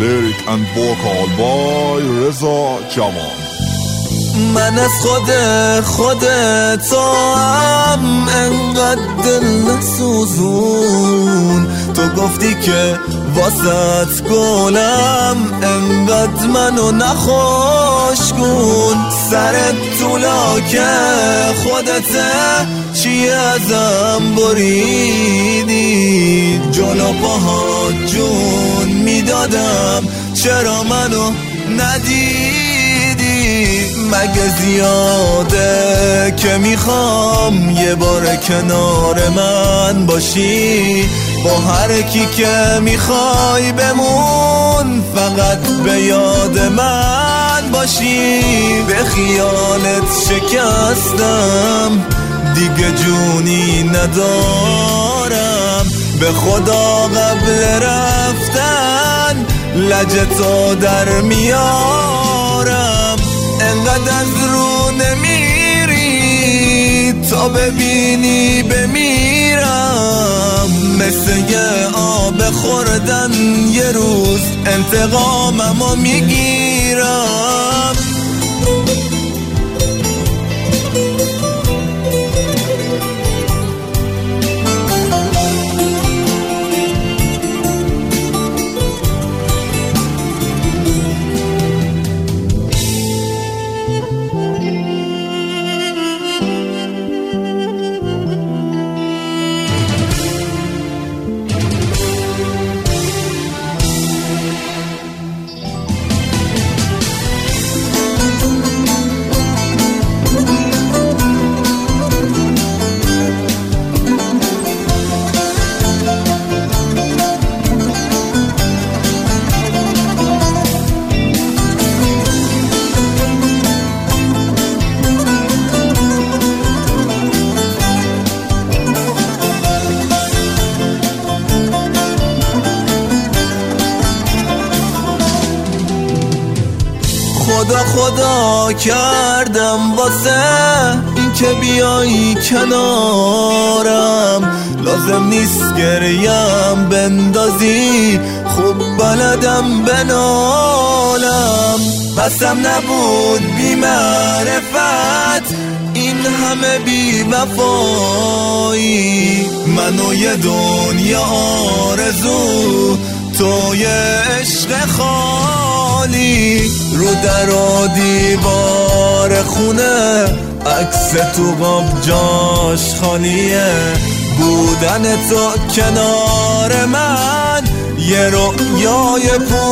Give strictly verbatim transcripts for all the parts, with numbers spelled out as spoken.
lyric and vocal by رضا جوان. من از خود خودت تو هم انقدر دل نسوزون، تو گفتی که واسط گلم انقدر منو نخوشگون. سرت طولا که خودته چی ازم بریدی، جلو پاهات جون میدادم چرا منو ندیدی. مگه زیاده که میخوام یه بار کنار من باشی، با هر کی که میخوای بمون فقط به یاد من باشی. به خیالت شکستم دیگه جونی ندارم، به خدا قبل رفتن لجتو در میارم. انقدر از رو نمیری تا ببینی بمیرم، مثل یه آب خوردن یه روز انتقاممو میگیرم. خدا خدا کردم واسه این که بیایی کنارم، لازم نیست گریم بندازی خوب بلدم بنالم. قسم نبود بی معرفت این همه بی وفایی، منو یه دنیا آرزو تو یه عشق خالی. رو در و دیوار خونه عکس تو قاب جاش خالیه، بودن تو کنار من یه رؤیای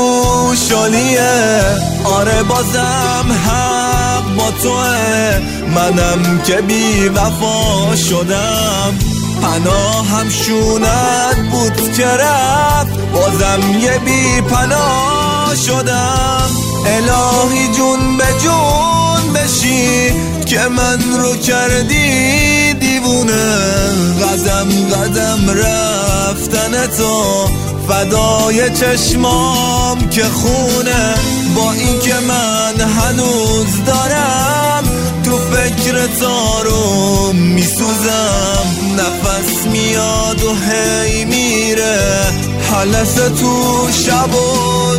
پوشالیه. آره بازم حق با توه، منم که بی وفا شدم. پناهم شونت بود که رفت، بازم یه بی پناه شدم. الهی جون به جون بشی که من رو کردی دیوونه، قدم قدم رفتن تو فدای چشمام که خونه. با این که من هنوز دارم تو فکر تارو میسوزم، نفس میاد و هی میره حلس تو شب و